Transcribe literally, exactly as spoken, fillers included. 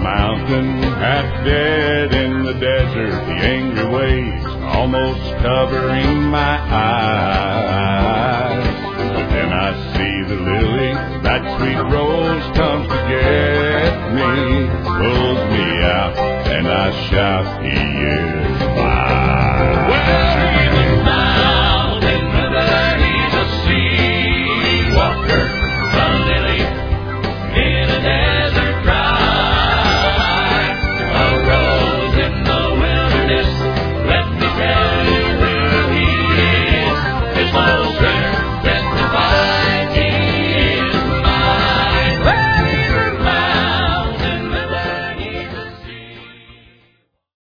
mountain, half dead in the desert, the angry waves almost covering my eyes. But then I see the lily, that sweet rose comes to get me, pulls me out, and I shout,